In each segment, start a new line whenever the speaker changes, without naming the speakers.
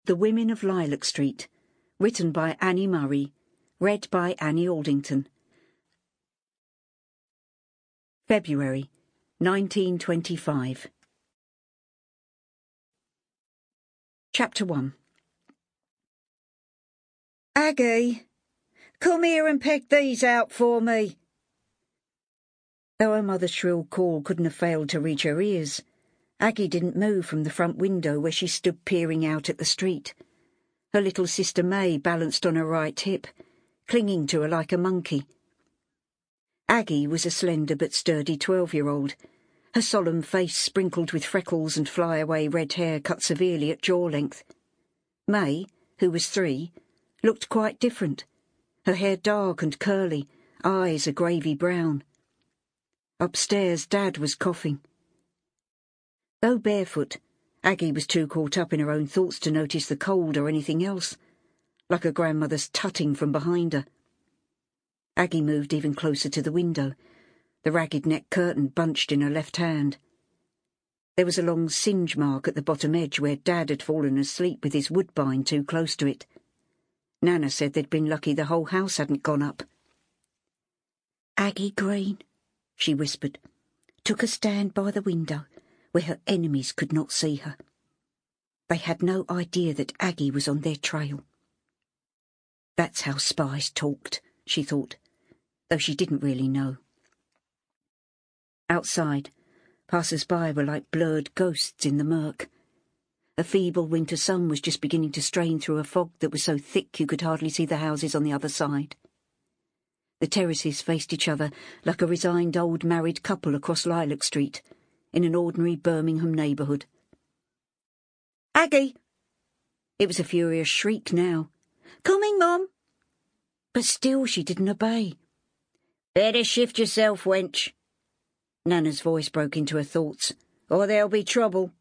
The Women of Lilac Street, written by Annie Murray, read by Annie Aldington. February 1925. Chapter 1.
Aggie, come here and peg these out for me.
Though her mother's shrill call couldn't have failed to reach her ears, Aggie didn't move from the front window where she stood peering out at the street. Her little sister May balanced on her right hip, clinging to her like a monkey. Aggie was a slender but sturdy 12-year-old, her solemn face sprinkled with freckles and flyaway red hair cut severely at jaw length. May, who was 3, looked quite different, her hair dark and curly, eyes a gravy brown. Upstairs, Dad was coughing. Though barefoot, Aggie was too caught up in her own thoughts to notice the cold or anything else, like her grandmother's tutting from behind her. Aggie moved even closer to the window, the ragged neck curtain bunched in her left hand. There was a long singe mark at the bottom edge where Dad had fallen asleep with his woodbine too close to it. Nana said they'd been lucky the whole house hadn't gone up. Aggie Green, she whispered, took a stand by the window where her enemies could not see her. They had no idea that Aggie was on their trail. That's how spies talked, she thought, though she didn't really know. Outside, passers-by were like blurred ghosts in the murk. A feeble winter sun was just beginning to strain through a fog that was so thick you could hardly see the houses on the other side. The terraces faced each other like a resigned old married couple across Lilac Street, in an ordinary Birmingham neighbourhood.
Aggie!
It was a furious shriek now.
Coming, Mum!
But still she didn't obey.
Better shift yourself, wench.
Nana's voice broke into her thoughts.
Or there'll be trouble.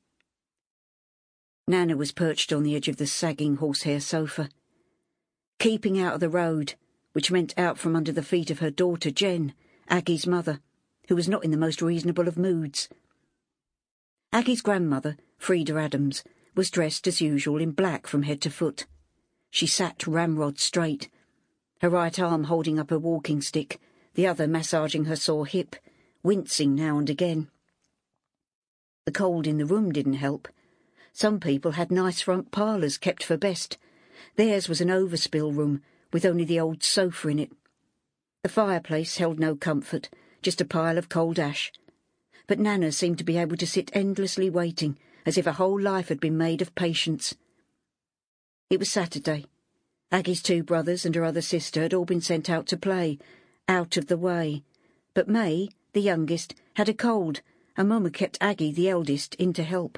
Nana was perched on the edge of the sagging horsehair sofa, keeping out of the road, which meant out from under the feet of her daughter Jen, Aggie's mother, who was not in the most reasonable of moods. Aggie's grandmother, Frida Adams, was dressed as usual in black from head to foot. She sat ramrod straight, her right arm holding up her walking stick, the other massaging her sore hip, wincing now and again. The cold in the room didn't help. Some people had nice front parlours kept for best. Theirs was an overspill room, with only the old sofa in it. The fireplace held no comfort, just a pile of cold ash. But Nana seemed to be able to sit endlessly waiting, as if her whole life had been made of patience. It was Saturday. Aggie's 2 brothers and her other sister had all been sent out to play, out of the way. But May, the youngest, had a cold, and Mum had kept Aggie, the eldest, in to help.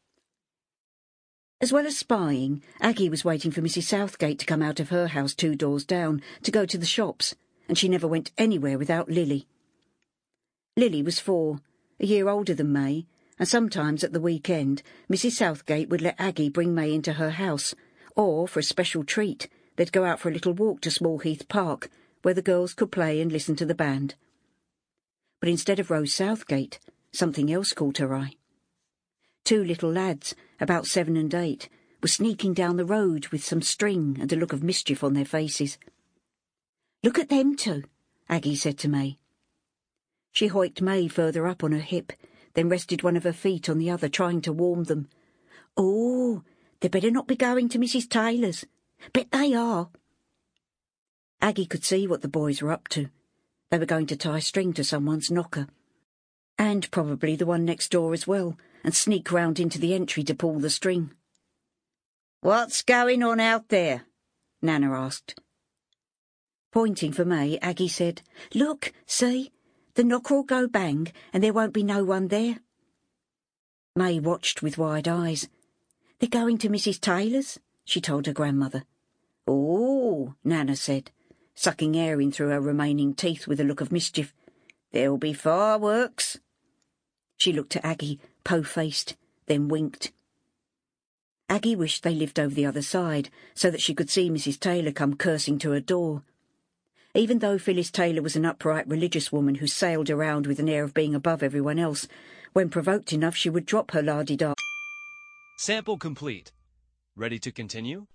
As well as spying, Aggie was waiting for Mrs. Southgate to come out of her house 2 doors down to go to the shops, and she never went anywhere without Lily. Lily was 4, a year older than May, and sometimes at the weekend Mrs. Southgate would let Aggie bring May into her house, or, for a special treat, they'd go out for a little walk to Smallheath Park, where the girls could play and listen to the band. But instead of Rose Southgate, something else caught her eye. 2 little lads, about 7 and 8, were sneaking down the road with some string and a look of mischief on their faces. "Look at them 2, Aggie said to May. She hoiked May further up on her hip, then rested one of her feet on the other, trying to warm them. "Oh, they better not be going to Mrs. Taylor's. Bet they are." Aggie could see what the boys were up to. They were going to tie string to someone's knocker. And probably the one next door as well, and sneak round into the entry to pull the string.
"What's going on out there?"
Nana asked. Pointing for May, Aggie said, "Look, see? The knocker'll go bang, and there won't be no one there." May watched with wide eyes. "They're going to Mrs. Taylor's," she told her grandmother.
"Oh,"
Nana said, sucking air in through her remaining teeth with a look of mischief.
"There'll be fireworks."
She looked at Aggie, po-faced, then winked. Aggie wished they lived over the other side, so that she could see Mrs. Taylor come cursing to her door. Even though Phyllis Taylor was an upright religious woman who sailed around with an air of being above everyone else, when provoked enough she would drop her la-di-da.
Sample complete. Ready to continue?